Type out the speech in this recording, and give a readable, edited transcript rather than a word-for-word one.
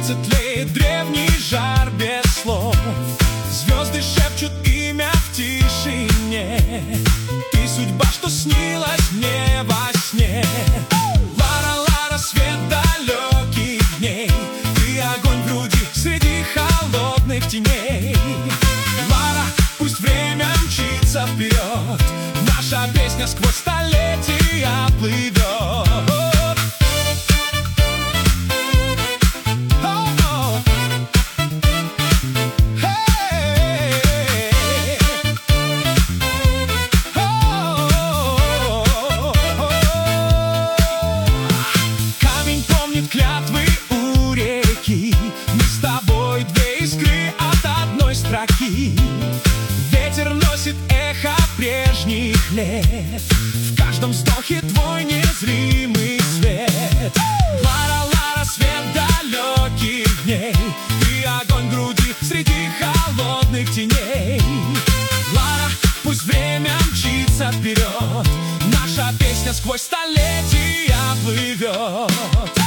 сердце тлеет древний жар без слов. Звезды шепчут имя в тишине. Ты судьба, что снилась мне во сне. Лара, Лара, свет далеких дней. Ты огонь в груди среди холодных теней. Лара, пусть время мчится вперед. Наша песня сквозь столетия плывет. Клятвы у реки, мы с тобой две искры от одной строки. Ветер носит эхо прежних лет, в каждом вздохе твой незримый свет. Лара, Лара, свет далеких дней. Ты огонь в груди среди холодных теней. Лара, пусть время мчится вперед. Наша песня сквозь столетия плывет.